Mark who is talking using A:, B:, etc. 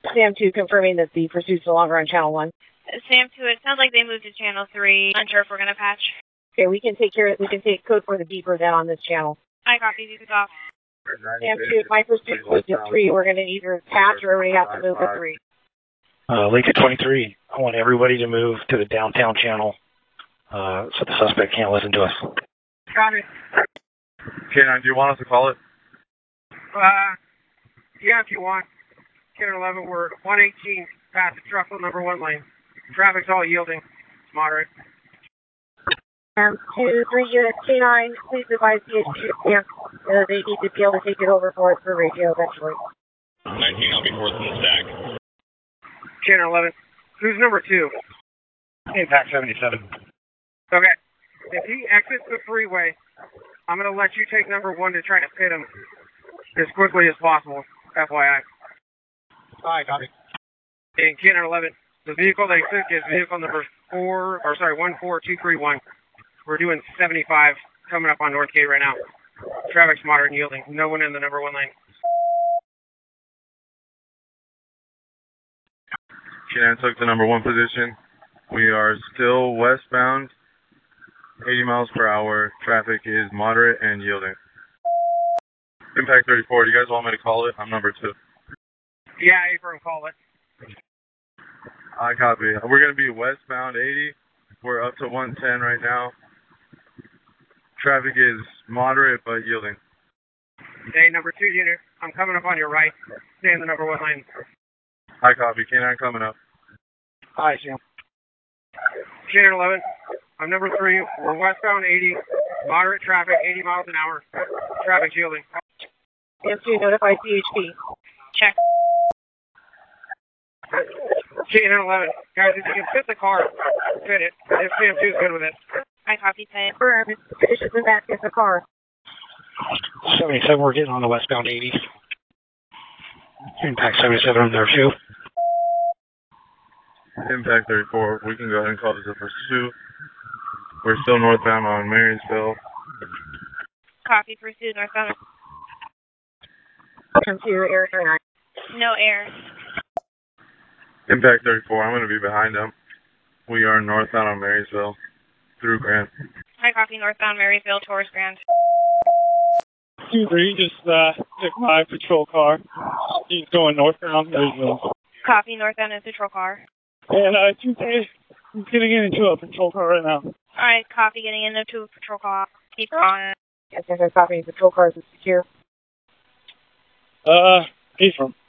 A: Sam 2 confirming that the pursuit's no longer on channel 1.
B: Sam 2, it sounds like they moved to channel 3. Unsure if we're going to patch.
A: Okay, we can take code for the beeper then on this channel.
B: I copy, these off.
A: Sam 2, if my pursuit was to 3, we're going to either patch or everybody has to move to 3.
C: Lincoln 23, I want everybody to move to the downtown channel so the suspect can't listen to us.
A: Got it.
D: K9, do you want us to call it?
E: Yeah, if you want. 10 or 11, we're 118 past the truckload number 1 lane. Traffic's all yielding. It's moderate.
A: 2, 3 units, K9, please advise CHP. Yeah, they need to be able to take it over for radio eventually.
F: 19, I'll be fourth in the stack.
E: 10 or 11. Who's number 2?
C: Impact 77.
E: Okay. If he exits the freeway, I'm going to let you take number 1 to try to pit him as quickly as possible. FYI.
C: Alright, copy.
E: And 10 or 11, the vehicle they took is vehicle number 14231. We're doing 75 coming up on North Gate right now. Traffic's moderate and yielding. No one in the number 1 lane.
D: K9 took the number 1 position. We are still westbound, 80 miles per hour. Traffic is moderate and yielding. Impact 34, do you guys want me to call it? I'm number 2.
E: Yeah, Abram, call it.
D: I copy. We're going to be westbound 80. We're up to 110 right now. Traffic is moderate but yielding.
E: Hey, number 2 unit, I'm coming up on your right. Stay in the number 1 lane.
D: I copy. K9 coming up.
C: Hi, Sam.
E: 10 or 11, I'm number 3. We're westbound 80. Moderate traffic, 80 miles an hour. Traffic's yielding.
A: Sam 2, notify CHP.
B: Check.
E: 10 or 11, guys, if you can fit the car, fit it. If Sam 2's good with it.
B: I copy, pit.
A: Confirm, it's in the back of the car.
C: 77, we're getting on the westbound 80. Impact 77 on there too.
D: Impact 34, we can go ahead and call this a pursuit. We're still northbound on Marysville.
B: Copy, pursuit northbound.
A: Sam 2, air 39.
B: No air.
D: Impact 34, I'm going to be behind them. We are northbound on Marysville through Grand.
B: I copy, northbound Marysville towards Grand.
G: 2-3, just took my patrol car. He's going northbound Marysville.
B: Copy, northbound is patrol car.
G: And 2-3, he's getting into a patrol car right now.
B: Alright, copy, getting into a patrol car. Keep on.
A: Yes, I'm copying patrol cars is secure.
G: Ephraim.